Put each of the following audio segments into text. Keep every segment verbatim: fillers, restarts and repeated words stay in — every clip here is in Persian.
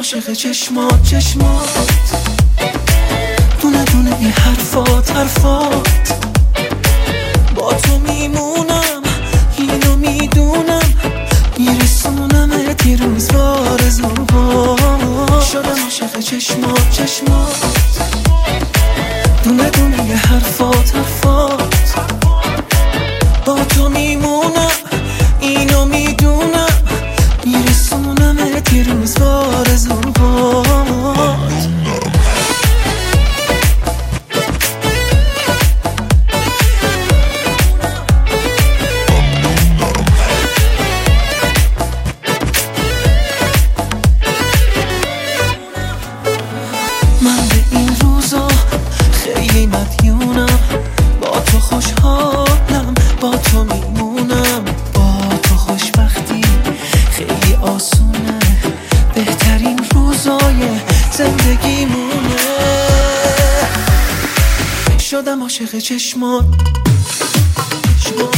عاشق چشمات چشمات، دونه دونه این حرفات حرفات. با تو میمونم اینو میدونم، میرسونمت یه روز بارزوها. شدم عاشق چشمات چشمات، دونه دونه یه حرفات حرفات. با تو میمونم اینو میدونم، میرسونمت یه روز بارزوها. من به این روزا خیلی مدیونم، با تو خوشحالم، با تو میمونم. با تو خوشبختی خیلی آسونه، بهترین روزای زندگیمونه. شدم عاشق چشمات چشمات.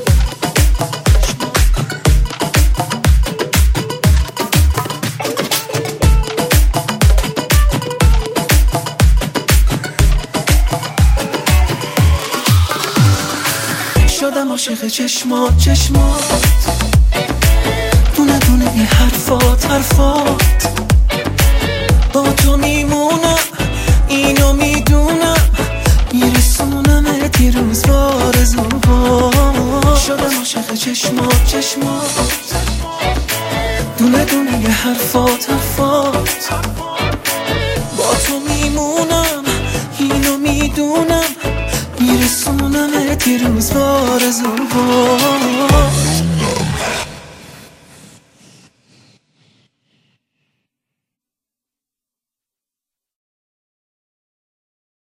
شدم عاشق چشمات چشمات، دونه دونه یه حرفات حرفات. با تو میمونم اینو میدونم، میرسونمت یه روز بارزوها. شدم عاشق چشمات چشمات، دونه دونه یه حرفات حرفات. با تو میمونم اینو میدونم، میرسونمت یه روز بارزوها.